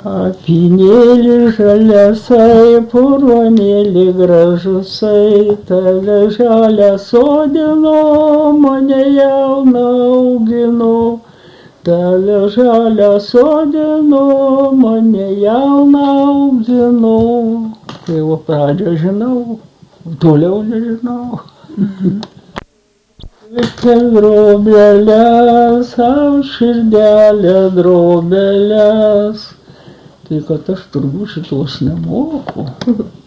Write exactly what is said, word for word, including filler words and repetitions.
Apynėlį žaliasai, purvanėlį gražusai, tave žalią sodino, mane jauną augino. Tave žalią sodino, mane jauną augino. Tai va pradžią žinau, toliau nežinau. Viskas drobelės, aš širdelė drobelės. Tai kad aš turbūt šitos nemoku.